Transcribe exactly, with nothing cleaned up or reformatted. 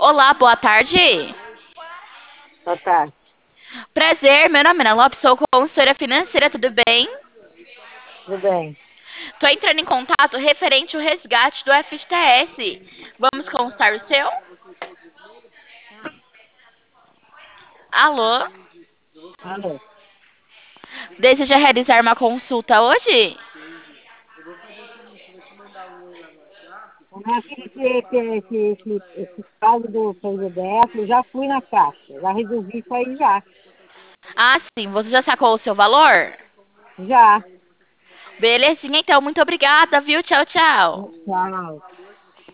Olá, boa tarde. Boa tarde. Prazer, meu nome é Ana Lopes, sou consultora financeira, tudo bem? Tudo bem? Tô entrando em contato referente ao resgate do F G T S. Vamos constar o seu? Alô? Alô? Deseja realizar uma consulta hoje? O meu filho, esse, esse, esse, esse, esse caso do P G D F, eu já fui na Caixa, já resolvi isso aí já. Ah, sim, você já sacou o seu valor? Já. Belezinha, então, muito obrigada, viu? Tchau, tchau. Tchau.